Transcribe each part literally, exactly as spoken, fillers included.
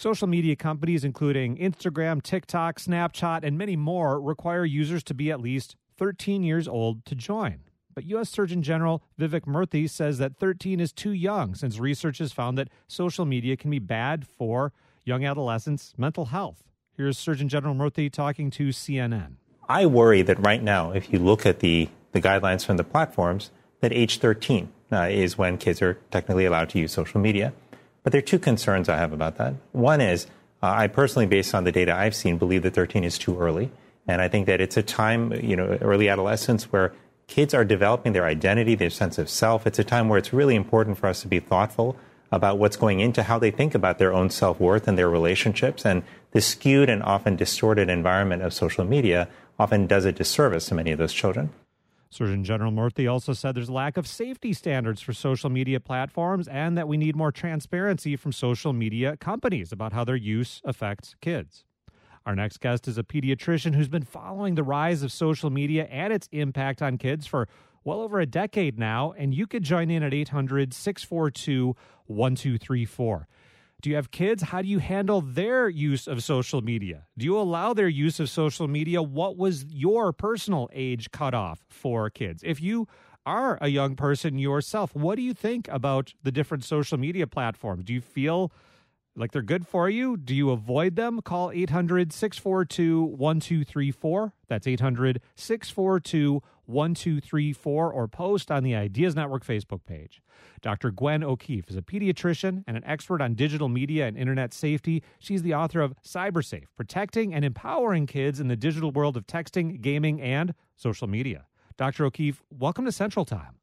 Social media companies, including Instagram, TikTok, Snapchat, and many more, require users to be at least thirteen years old to join. But U S Surgeon General Vivek Murthy says that thirteen is too young, since research has found that social media can be bad for young adolescents' mental health. Here's Surgeon General Murthy talking to C N N. I worry that right now, if you look at the, the guidelines from the platforms, that age thirteen uh, is when kids are technically allowed to use social media. But there are two concerns I have about that. One is, uh, I personally, based on the data I've seen, believe that thirteen is too early. And I think that it's a time, you know, early adolescence, where kids are developing their identity, their sense of self. It's a time where it's really important for us to be thoughtful about what's going into how they think about their own self-worth and their relationships. And the skewed and often distorted environment of social media often does a disservice to many of those children. Surgeon General Murthy also said there's a lack of safety standards for social media platforms and that we need more transparency from social media companies about how their use affects kids. Our next guest is a pediatrician who's been following the rise of social media and its impact on kids for well over a decade now, and you could join in at eight hundred, six four two, one two three four. Do you have kids? How do you handle their use of social media? Do you allow their use of social media? What was your personal age cutoff for kids? If you are a young person yourself, what do you think about the different social media platforms? Do you feel like they're good for you? Do you avoid them? Call eight hundred, six four two, one two three four. That's eight hundred, six four two, one two three four, or post on the Ideas Network Facebook page. Doctor Gwen O'Keefe is a pediatrician and an expert on digital media and internet safety. She's the author of CyberSafe, Protecting and Empowering Kids in the Digital World of Texting, Gaming, and Social Media. Doctor O'Keefe, welcome to Central Time.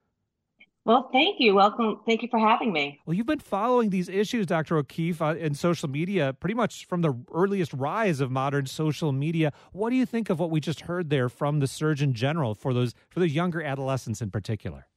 Well, thank you. Welcome. Thank you for having me. Well, you've been following these issues, Doctor O'Keefe, uh, in social media pretty much from the earliest rise of modern social media. What do you think of what we just heard there from the Surgeon General for those for those younger adolescents in particular?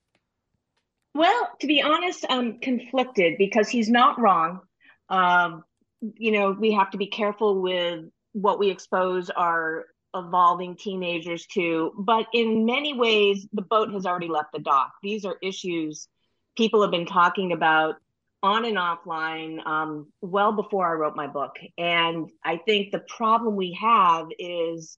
Well, to be honest, I'm conflicted because he's not wrong. Um, you know, we have to be careful with what we expose our evolving teenagers to, but in many ways, the boat has already left the dock. These are issues people have been talking about on and offline um, well before I wrote my book. And I think the problem we have is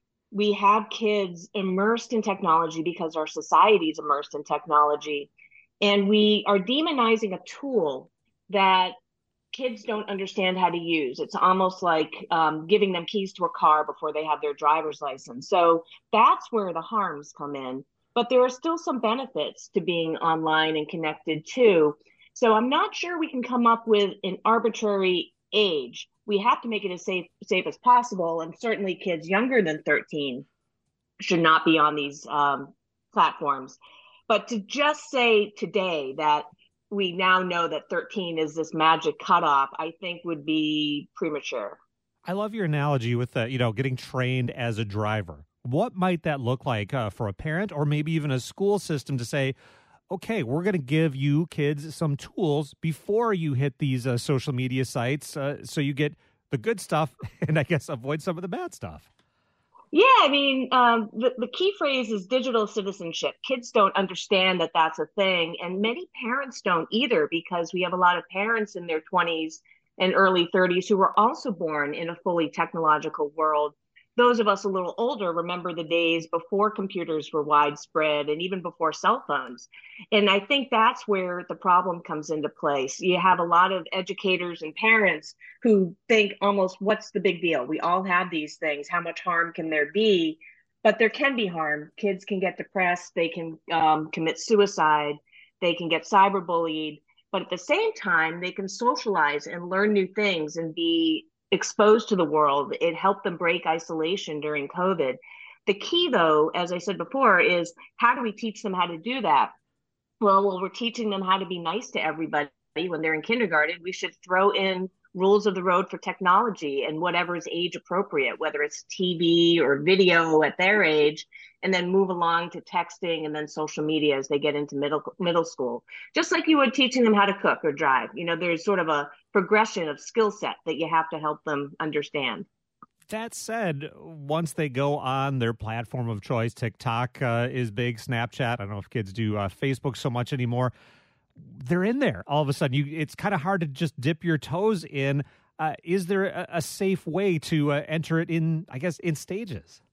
we have kids immersed in technology because our society is immersed in technology. And we are demonizing a tool that kids don't understand how to use. It's almost like um, giving them keys to a car before they have their driver's license. So that's where the harms come in. But there are still some benefits to being online and connected too. So I'm not sure we can come up with an arbitrary age. We have to make it as safe, safe as possible. And certainly kids younger than thirteen should not be on these um, platforms. But to just say today that we now know that thirteen is this magic cutoff, I think would be premature. I love your analogy with, uh, you know, getting trained as a driver. What might that look like uh, for a parent or maybe even a school system to say, okay, we're going to give you kids some tools before you hit these uh, social media sites uh, so you get the good stuff and I guess avoid some of the bad stuff? Yeah, I mean, um, the, the key phrase is digital citizenship. Kids don't understand that that's a thing. And many parents don't either, because we have a lot of parents in their twenties and early thirties who were also born in a fully technological world. Those of us a little older remember the days before computers were widespread and even before cell phones. And I think that's where the problem comes into place. You have a lot of educators and parents who think almost, what's the big deal? We all have these things. How much harm can there be? But there can be harm. Kids can get depressed. They can um, commit suicide. They can get cyberbullied. But at the same time, they can socialize and learn new things and be exposed to the world. It helped them break isolation during COVID. The key, though, as I said before, is how do we teach them how to do that? Well, well, we're teaching them how to be nice to everybody when they're in kindergarten. We should throw in rules of the road for technology and whatever is age appropriate, whether it's T V or video at their age, and then move along to texting and then social media as they get into middle middle school. Just like you would teaching them how to cook or drive. You know, there's sort of a progression of skill set that you have to help them understand. That said, once they go on their platform of choice, TikTok uh, is big, Snapchat, I don't know if kids do uh, Facebook so much anymore, they're in there all of a sudden. You, it's kind of hard to just dip your toes in. Uh, is there a, a safe way to uh, enter it in, I guess, in stages?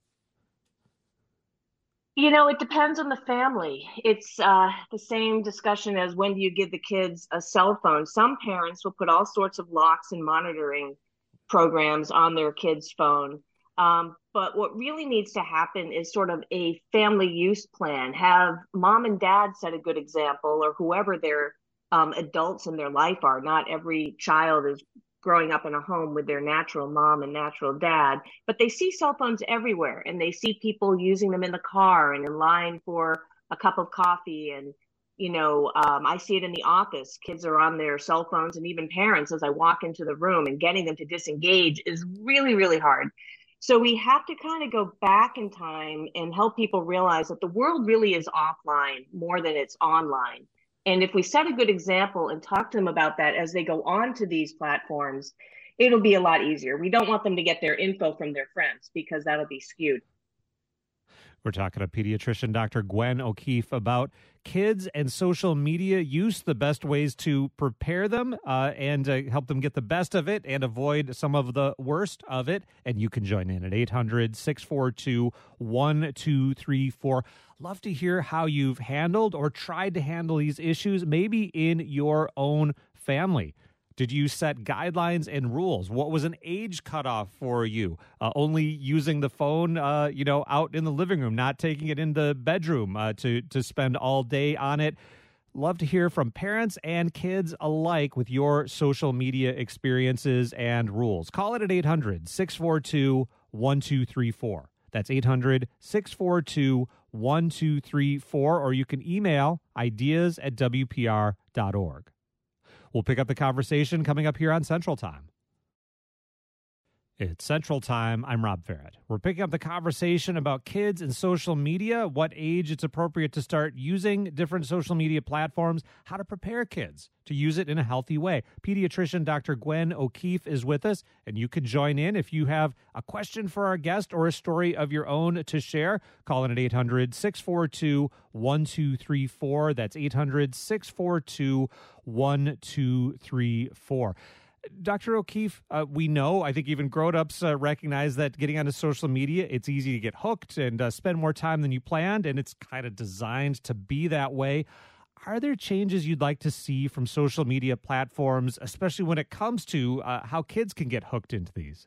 You know, it depends on the family. It's uh, the same discussion as when do you give the kids a cell phone. Some parents will put all sorts of locks and monitoring programs on their kids' phone. Um, but what really needs to happen is sort of a family use plan. Have mom and dad set a good example, or whoever their um, adults in their life are. Not every child is growing up in a home with their natural mom and natural dad, but they see cell phones everywhere, and they see people using them in the car and in line for a cup of coffee. And, you know, um, I see it in the office. Kids are on their cell phones, and even parents, as I walk into the room, and getting them to disengage is really, really hard. So we have to kind of go back in time and help people realize that the world really is offline more than it's online. And if we set a good example and talk to them about that as they go on to these platforms, it'll be a lot easier. We don't want them to get their info from their friends, because that'll be skewed. We're talking to pediatrician Doctor Gwen O'Keefe about kids and social media use, the best ways to prepare them uh, and uh, help them get the best of it and avoid some of the worst of it. And you can join in at eight hundred, six four two, one two three four. Love to hear how you've handled or tried to handle these issues, maybe in your own family. Did you set guidelines and rules? What was an age cutoff for you? Uh, only using the phone, uh, you know, out in the living room, not taking it in the bedroom uh, to to spend all day on it. Love to hear from parents and kids alike with your social media experiences and rules. Call it at eight hundred, six four two, one two three four. That's eight hundred, six four two, one two three four, or you can email ideas at w p r dot org. We'll pick up the conversation coming up here on Central Time. It's Central Time. I'm Rob Farrett. We're picking up the conversation about kids and social media, what age it's appropriate to start using different social media platforms, how to prepare kids to use it in a healthy way. Pediatrician Doctor Gwen O'Keefe is with us, and you can join in if you have a question for our guest or a story of your own to share. Call in at eight hundred, six four two, one two three four. That's eight hundred, six four two, one two three four. Doctor O'Keefe, uh, we know, I think even grown-ups uh, recognize that getting onto social media, it's easy to get hooked and uh, spend more time than you planned, and it's kind of designed to be that way. Are there changes you'd like to see from social media platforms, especially when it comes to uh, how kids can get hooked into these?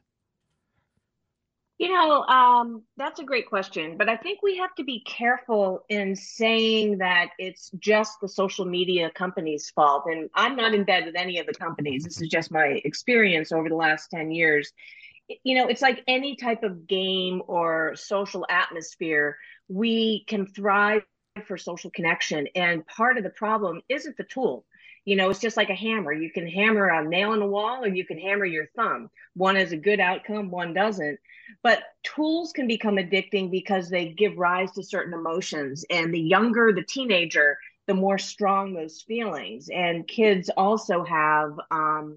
You know, um, that's a great question, but I think we have to be careful in saying that it's just the social media companies' fault. And I'm not in bed with any of the companies. This is just my experience over the last ten years. You know, it's like any type of game or social atmosphere. We can thrive for social connection. And part of the problem isn't the tool. You know, it's just like a hammer. You can hammer a nail in the wall, or you can hammer your thumb. One has a good outcome, one doesn't. But tools can become addicting because they give rise to certain emotions. And the younger the teenager, the more strong those feelings. And kids also have um,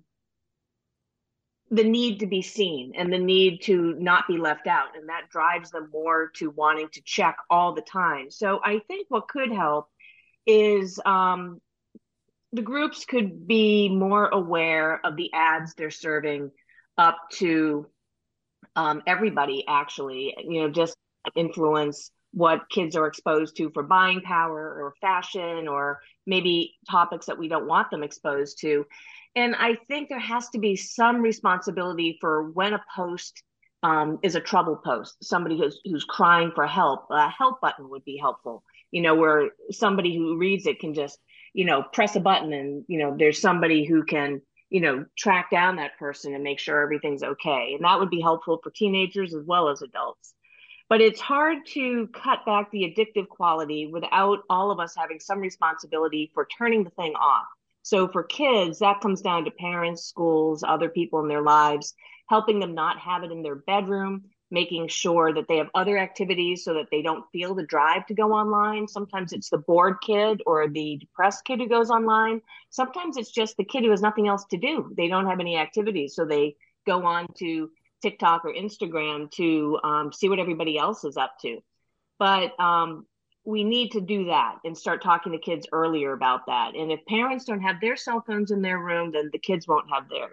the need to be seen and the need to not be left out. And that drives them more to wanting to check all the time. So I think what could help is um, the groups could be more aware of the ads they're serving up to um, everybody, actually, you know, just influence what kids are exposed to for buying power or fashion, or maybe topics that we don't want them exposed to. And I think there has to be some responsibility for when a post um, is a trouble post, somebody who's, who's crying for help. A help button would be helpful, you know, where somebody who reads it can just, you know, press a button and, you know, there's somebody who can, you know, track down that person and make sure everything's okay. And that would be helpful for teenagers as well as adults. But it's hard to cut back the addictive quality without all of us having some responsibility for turning the thing off. So for kids, that comes down to parents, schools, other people in their lives, helping them not have it in their bedroom, making sure that they have other activities so that they don't feel the drive to go online. Sometimes it's the bored kid or the depressed kid who goes online. Sometimes it's just the kid who has nothing else to do. They don't have any activities, so they go on to TikTok or Instagram to um, see what everybody else is up to. But um, we need to do that and start talking to kids earlier about that. And if parents don't have their cell phones in their room, then the kids won't have theirs.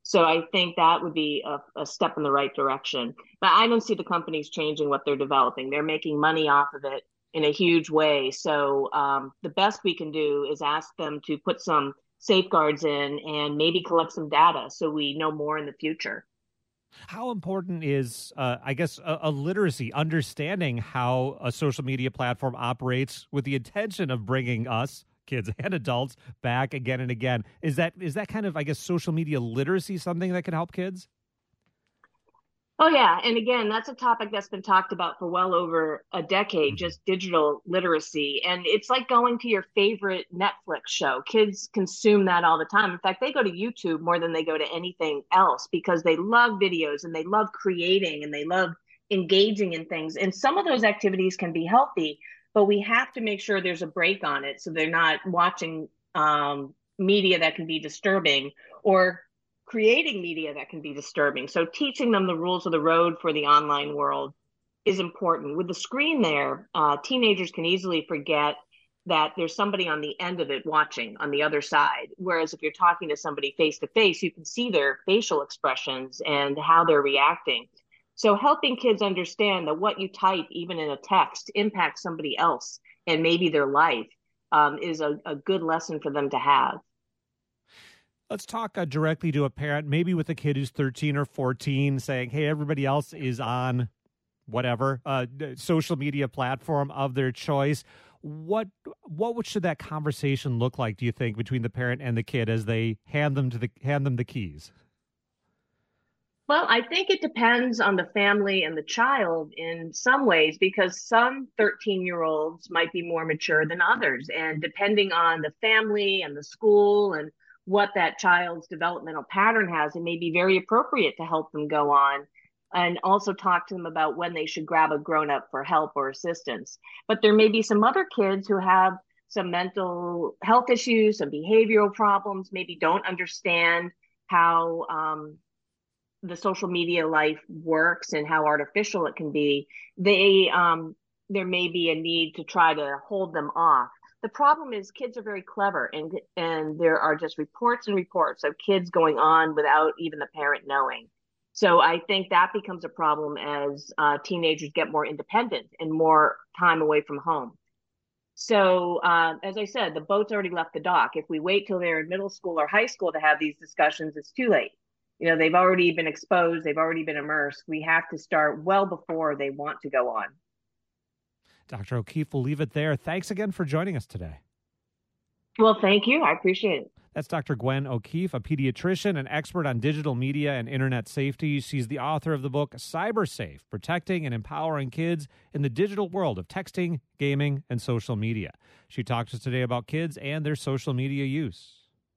So I think that would be a, a step in the right direction. But I don't see the companies changing what they're developing. They're making money off of it in a huge way. So um, the best we can do is ask them to put some safeguards in and maybe collect some data so we know more in the future. How important is, uh, I guess, a, a literacy, understanding how a social media platform operates with the intention of bringing us, kids and adults, back again and again? Is that is that kind of, I guess, social media literacy something that can help kids? Oh, yeah. And again, that's a topic that's been talked about for well over a decade, Mm-hmm. just digital literacy. And it's like going to your favorite Netflix show. Kids consume that all the time. In fact, they go to YouTube more than they go to anything else because they love videos and they love creating and they love engaging in things. And some of those activities can be healthy, but we have to make sure there's a break on it so they're not watching um, media that can be disturbing or creating media that can be disturbing. So teaching them the rules of the road for the online world is important. With the screen there, uh, teenagers can easily forget that there's somebody on the end of it watching on the other side. Whereas if you're talking to somebody face to face, you can see their facial expressions and how they're reacting. So helping kids understand that what you type, even in a text, impacts somebody else and maybe their life um, is a, a good lesson for them to have. Let's talk uh, directly to a parent, maybe with a kid who's thirteen or fourteen, saying, hey, everybody else is on whatever uh, social media platform of their choice. What what should that conversation look like, do you think, between the parent and the kid as they hand them to the hand them the keys? Well, I think it depends on the family and the child in some ways, because some thirteen year olds might be more mature than others. And depending on the family and the school and what that child's developmental pattern has, it may be very appropriate to help them go on and also talk to them about when they should grab a grown up for help or assistance. But there may be some other kids who have some mental health issues, some behavioral problems, maybe don't understand how um, the social media life works and how artificial it can be. They um, there may be a need to try to hold them off. The problem is kids are very clever, and and there are just reports and reports of kids going on without even the parent knowing. So I think that becomes a problem as uh, teenagers get more independent and more time away from home. So uh, as I said, the boat's already left the dock. If we wait till they're in middle school or high school to have these discussions, it's too late. You know, they've already been exposed, they've already been immersed. We have to start well before they want to go on. Doctor O'Keefe, we'll leave it there. Thanks again for joining us today. Well, thank you. I appreciate it. That's Doctor Gwen O'Keefe, a pediatrician and expert on digital media and internet safety. She's the author of the book Cyber Safe, Protecting and Empowering Kids in the Digital World of Texting, Gaming, and Social Media. She talks to us today about kids and their social media use.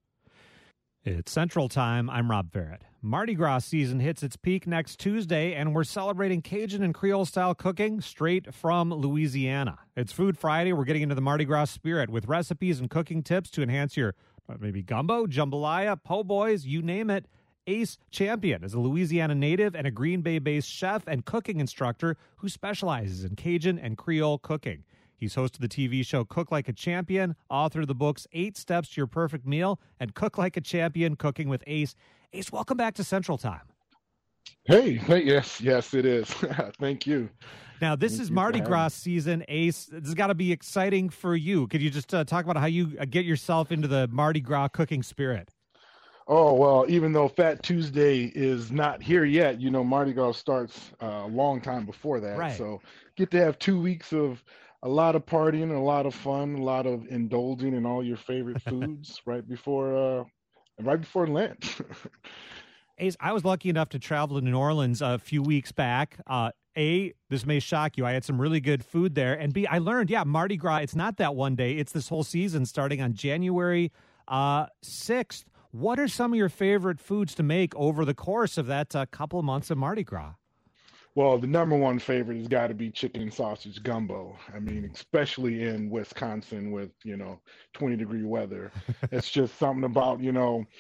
It's Central Time. I'm Rob Barrett. Mardi Gras season hits its peak next Tuesday, and we're celebrating Cajun and Creole-style cooking straight from Louisiana. It's Food Friday. We're getting into the Mardi Gras spirit with recipes and cooking tips to enhance your uh, maybe gumbo, jambalaya, po' boys, you name it. Ace Champion is a Louisiana native and a Green Bay-based chef and cooking instructor who specializes in Cajun and Creole cooking. He's host of the T V show Cook Like a Champion, author of the books Eight Steps to Your Perfect Meal and Cook Like a Champion, Cooking with Ace. Ace, welcome back to Central Time. Hey, hey yes, yes, it is. Thank you. Now, this Thank is you Mardi for Gras having season. Ace, this has got to be exciting for you. Could you just uh, talk about how you uh, get yourself into the Mardi Gras cooking spirit? Oh, well, even though Fat Tuesday is not here yet, you know, Mardi Gras starts uh, a long time before that. Right. So get to have two weeks of a lot of partying, a lot of fun, a lot of indulging in all your favorite foods right before uh, right before Lent. Ace, I was lucky enough to travel to New Orleans a few weeks back. Uh, A, this may shock you. I had some really good food there. And B, I learned, yeah, Mardi Gras, it's not that one day. It's this whole season starting on January uh, sixth. What are some of your favorite foods to make over the course of that uh, couple of months of Mardi Gras? Well, the number one favorite has got to be chicken and sausage gumbo. I mean, especially in Wisconsin with, you know, twenty degree weather. It's just something about, you know,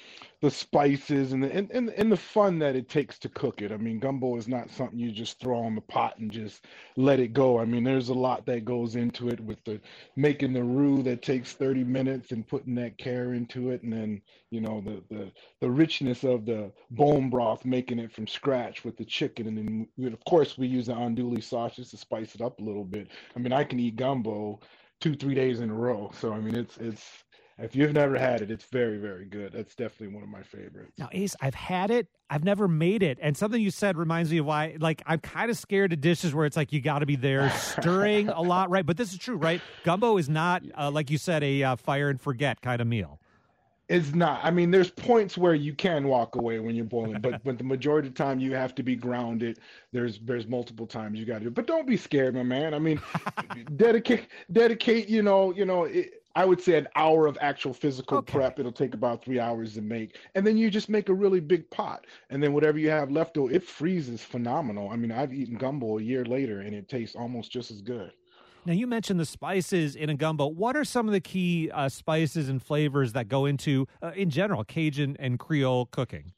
the spices and the and, and, and the fun that it takes to cook it. I mean, gumbo is not something you just throw on the pot and just let it go. I mean, there's a lot that goes into it with the making the roux that takes thirty minutes and putting that care into it, and then you know the the the richness of the bone broth, making it from scratch with the chicken, and then we, of course we use the andouille sauce just to spice it up a little bit. I mean, I can eat gumbo two three days in a row. So I mean, it's it's if you've never had it, it's very, very good. That's definitely one of my favorites. Now, Ace, I've had it. I've never made it. And something you said reminds me of why, like, I'm kind of scared of dishes where it's like you got to be there stirring a lot, right? But this is true, right? Gumbo is not, uh, like you said, a uh, fire and forget kind of meal. It's not. I mean, there's points where you can walk away when you're boiling, but but the majority of the time you have to be grounded. There's there's multiple times you got to do. But don't be scared, my man. I mean, dedicate dedicate. You know, you know. It, I would say an hour of actual physical okay. prep. It'll take about three hours to make, and then you just make a really big pot, and then whatever you have left, it freezes phenomenal. I mean, I've eaten gumbo a year later, and it tastes almost just as good. Now, you mentioned the spices in a gumbo. What are some of the key uh, spices and flavors that go into, uh, in general, Cajun and Creole cooking?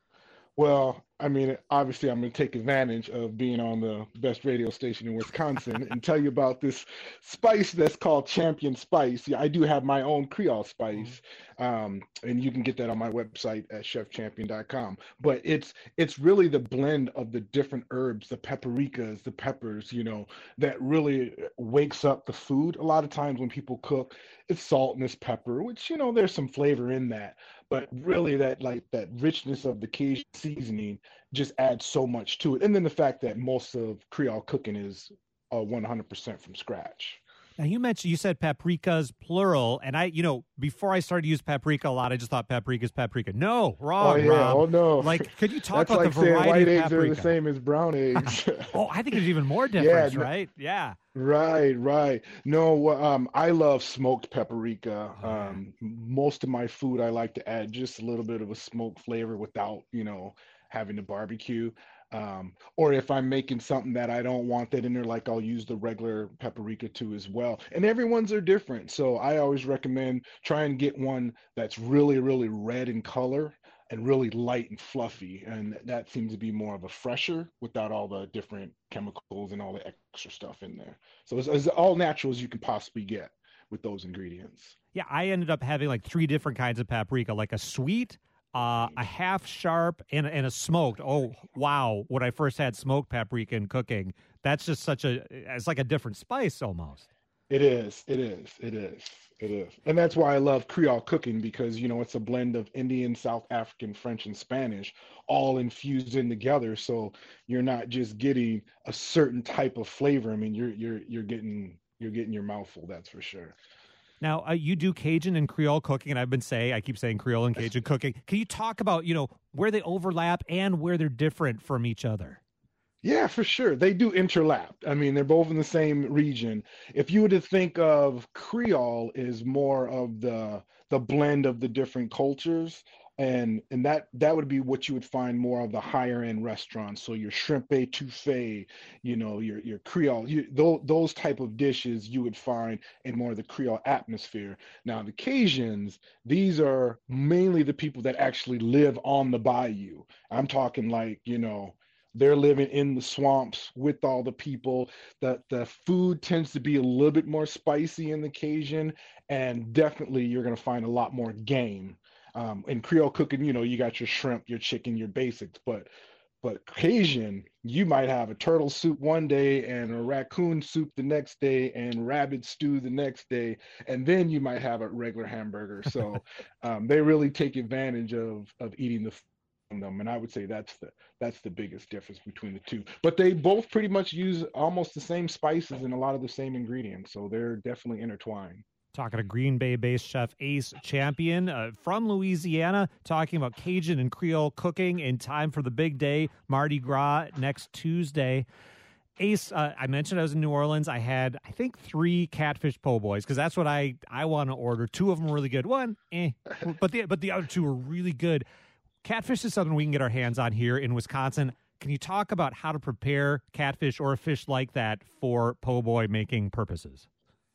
Well, I mean, obviously, I'm going to take advantage of being on the best radio station in Wisconsin and tell you about this spice that's called Champion Spice. Yeah, I do have my own Creole spice, um, and you can get that on my website at chef champion dot com. But it's it's really the blend of the different herbs, the paprikas, the peppers, you know, that really wakes up the food. A lot of times when people cook, it's salt and it's pepper, which, you know, there's some flavor in that. But really that like that richness of the Cajun seasoning just adds so much to it. And then the fact that most of Creole cooking is uh, one hundred percent from scratch. Now, you mentioned, you said paprikas, plural, and I, you know, before I started to use paprika a lot, I just thought paprika's paprika. No, wrong, Oh, yeah. Rob. Oh, no. Like, could you talk That's about like the saying variety white of eggs paprika? are the same as brown eggs. Oh, I think there's even more difference, Yeah, right? Yeah. Right, right. No, um, I love smoked paprika. Um, most of my food, I like to add just a little bit of a smoked flavor without, you know, having to barbecue. Um, or if I'm making something that I don't want that in there, like I'll use the regular paprika too as well. And everyone's are different. So I always recommend try and get one that's really, really red in color and really light and fluffy. And that seems to be more of a fresher without all the different chemicals and all the extra stuff in there. So it's, it's all natural as you can possibly get with those ingredients. Yeah, I ended up having like three different kinds of paprika, like a sweet, uh, a half sharp, and, and a smoked. Oh, wow. When I first had smoked paprika in cooking, that's just such a, it's like a different spice almost. It is, it is, it is, it is. And that's why I love Creole cooking because, you know, it's a blend of Indian, South African, French, and Spanish all infused in together. So you're not just getting a certain type of flavor. I mean, you're you're you're getting you're getting your mouthful, that's for sure. Now, uh, you do Cajun and Creole cooking, and I've been saying, I keep saying Creole and Cajun cooking. Can you talk about, you know, where they overlap and where they're different from each other? Yeah, for sure. They do interlap. I mean, they're both in the same region. If you were to think of Creole is more of the the blend of the different cultures, and and that that would be what you would find more of the higher end restaurants. So your shrimp etouffee, you know, your your Creole, you, those those type of dishes you would find in more of the Creole atmosphere. Now the Cajuns, these are mainly the people that actually live on the bayou. I'm talking like, you know, they're living in the swamps with all the people. The the food tends to be a little bit more spicy in the Cajun, and definitely you're going to find a lot more game. Um, in Creole cooking, you know, you got your shrimp, your chicken, your basics, but but Cajun, you might have a turtle soup one day and a raccoon soup the next day and rabbit stew the next day, and then you might have a regular hamburger. So um, they really take advantage of of eating the them, and I would say that's the that's the biggest difference between the two. But they both pretty much use almost the same spices and a lot of the same ingredients, so they're definitely intertwined. Talking to Green Bay-based chef Ace Champion uh, from Louisiana, talking about Cajun and Creole cooking in time for the big day, Mardi Gras, next Tuesday. Ace, uh, I mentioned I was in New Orleans. I had, I think, three catfish po' boys because that's what I, I want to order. Two of them were really good. One, eh, but the but the other two were really good. Catfish is something we can get our hands on here in Wisconsin. Can you talk about how to prepare catfish or a fish like that for po' boy making purposes?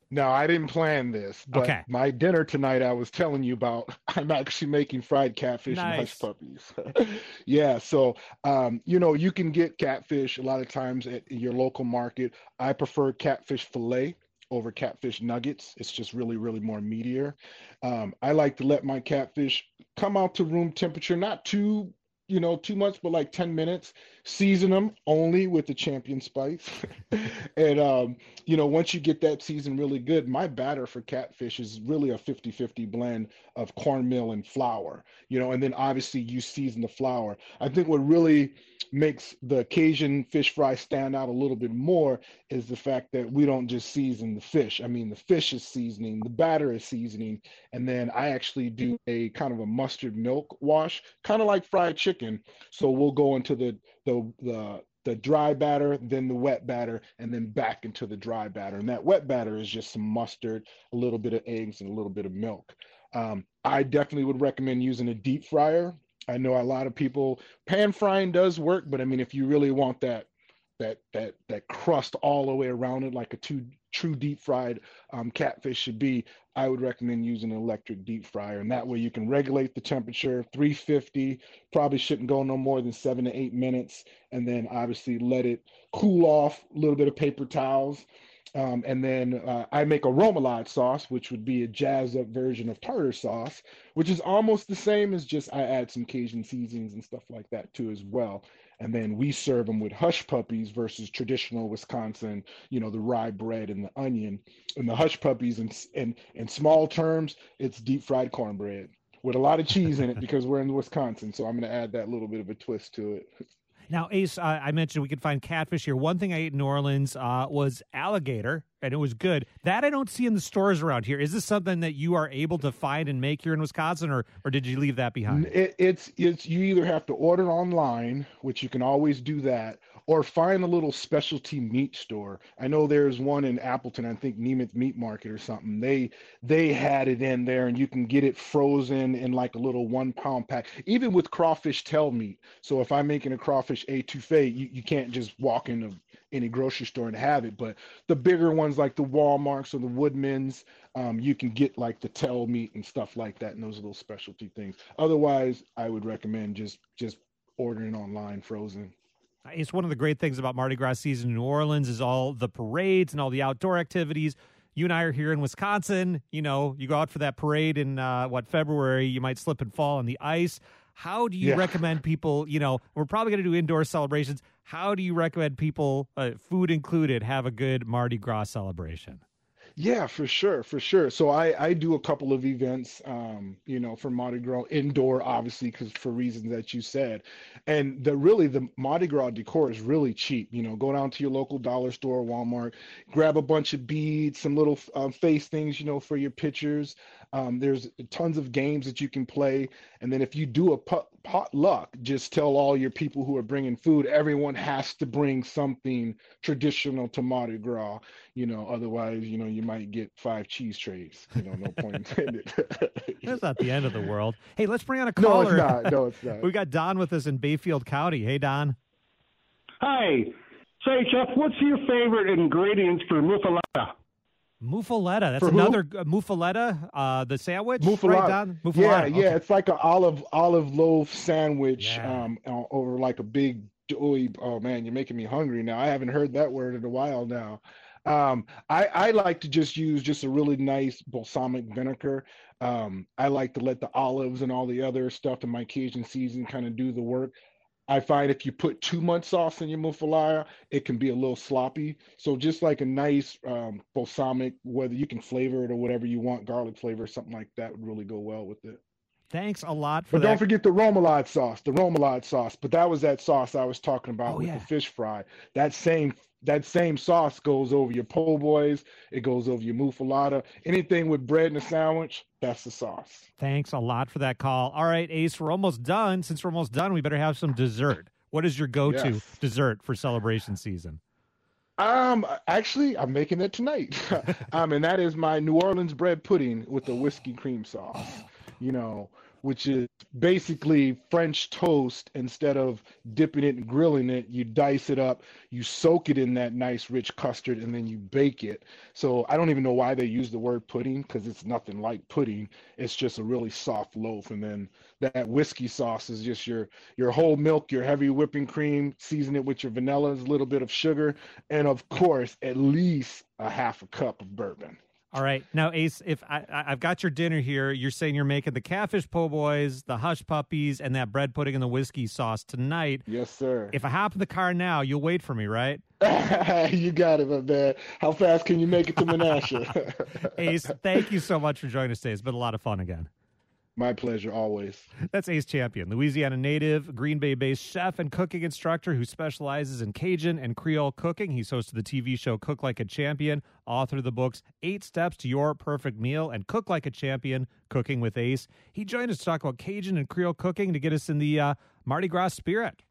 No, I didn't plan this, but Okay. my dinner tonight I was telling you about, I'm actually making fried catfish and hush Nice. puppies. Yeah, so um, you know, you can get catfish a lot of times at your local market. I prefer catfish fillet over catfish nuggets. It's just really, really more meatier. Um, I like to let my catfish come out to room temperature, not too, you know, too much, but like ten minutes. Season them only with the champion spice. And um, you know, once you get that season really good, my batter for catfish is really a fifty-fifty blend of cornmeal and flour, you know, and then obviously you season the flour. I think what really makes the Cajun fish fry stand out a little bit more is the fact that we don't just season the fish. I mean, the fish is seasoning, the batter is seasoning, and then I actually do a kind of a mustard milk wash, kind of like fried chicken. So we'll go into the the the the dry batter, then the wet batter, and then back into the dry batter. And that wet batter is just some mustard, a little bit of eggs, and a little bit of milk. Um, I definitely would recommend using a deep fryer. I know a lot of people, pan frying does work, but I mean, if you really want that that that that crust all the way around it, like a two, true deep fried um, catfish should be, I would recommend using an electric deep fryer, and that way you can regulate the temperature. three fifty, probably shouldn't go no more than seven to eight minutes, and then obviously let it cool off. A little bit of paper towels. Um, and then uh, I make a remoulade sauce, which would be a jazzed up version of tartar sauce, which is almost the same, as just I add some Cajun seasonings and stuff like that too as well. And then we serve them with hush puppies versus traditional Wisconsin, you know, the rye bread and the onion. And the hush puppies, in, in, in small terms, it's deep fried cornbread with a lot of cheese in it because we're in Wisconsin. So I'm going to add that little bit of a twist to it. Now, Ace, uh, I mentioned we could find catfish here. One thing I ate in New Orleans uh, was alligator, and it was good. That I don't see in the stores around here. Is this something that you are able to find and make here in Wisconsin, or or did you leave that behind? It, it's it's you either have to order online, which you can always do that, or find a little specialty meat store. I know there's one in Appleton, I think Nemeth Meat Market or something. They they had it in there, and you can get it frozen in like a little one pound pack, even with crawfish tail meat. So if I'm making a crawfish etouffee, you, you can't just walk into any grocery store and have it. But the bigger ones like the Walmarts or the Woodmans, um, you can get like the tail meat and stuff like that, and those little specialty things. Otherwise, I would recommend just just ordering online frozen. It's one of the great things about Mardi Gras season in New Orleans is all the parades and all the outdoor activities. You and I are here in Wisconsin. You know, you go out for that parade in, uh, what, February, you might slip and fall on the ice. How do you Yeah. recommend people, you know, we're probably going to do indoor celebrations. How do you recommend people, uh, food included, have a good Mardi Gras celebration? Yeah, for sure, for sure. So I I do a couple of events, um, you know, for Mardi Gras indoor, obviously, because for reasons that you said, and the really the Mardi Gras decor is really cheap. You know, go down to your local dollar store, Walmart, grab a bunch of beads, some little um, face things, you know, for your pictures. Um, there's tons of games that you can play, and then if you do a pot, potluck, just tell all your people who are bringing food, everyone has to bring something traditional to Mardi Gras. You know, otherwise, you know, you might get five cheese trays. You know, no point intended. That's not the end of the world. Hey, let's bring on a No, caller. it's not. No, it's not. We got Don with us in Bayfield County. Hey, Don. Hi. Say, Jeff, what's your favorite ingredients for muffaletta? Muffaletta. That's For who? another uh, muffaletta, uh, the sandwich, Muffaletta. right, Don? Yeah, Muffaletta. yeah. Okay. It's like an olive olive loaf sandwich Yeah. um, o- over like a big doughy. Oh man, you're making me hungry now. I haven't heard that word in a while now. Um, I, I like to just use just a really nice balsamic vinegar. Um, I like to let the olives and all the other stuff in my Cajun season kind of do the work. I find if you put too much sauce in your muffalaya, it can be a little sloppy. So just like a nice um, balsamic, whether you can flavor it or whatever you want, garlic flavor, something like that would really go well with it. Thanks a lot for But that. don't forget the remoulade sauce, the remoulade sauce. But that was that sauce I was talking about Oh, with yeah. the fish fry. That same that same sauce goes over your po' boys. It goes over your muffaletta. Anything with bread in a sandwich, that's the sauce. Thanks a lot for that call. All right, Ace, we're almost done. Since we're almost done, we better have some dessert. What is your go-to Yes. dessert for celebration season? Um, actually, I'm making it tonight. um, and that is my New Orleans bread pudding with the whiskey cream sauce. You know, which is basically French toast. Instead of dipping it and grilling it, you dice it up, you soak it in that nice rich custard, and then you bake it. So I don't even know why they use the word pudding, because it's nothing like pudding. It's just a really soft loaf. And then that whiskey sauce is just your your whole milk, your heavy whipping cream, season it with your vanilla, a little bit of sugar, and of course, at least a half a cup of bourbon. All right. Now, Ace, if I, I- I've got your dinner here, you're saying you're making the catfish po' boys, the hush puppies, and that bread pudding and the whiskey sauce tonight. Yes, sir. If I hop in the car now, you'll wait for me, right? You got it, my man. How fast can you make it to Menasha? Ace, thank you so much for joining us today. It's been a lot of fun again. My pleasure, always. That's Ace Champion, Louisiana native, Green Bay-based chef and cooking instructor who specializes in Cajun and Creole cooking. He's host of the T V show Cook Like a Champion, author of the books Eight Steps to Your Perfect Meal and Cook Like a Champion, Cooking with Ace. He joined us to talk about Cajun and Creole cooking to get us in the uh, Mardi Gras spirit.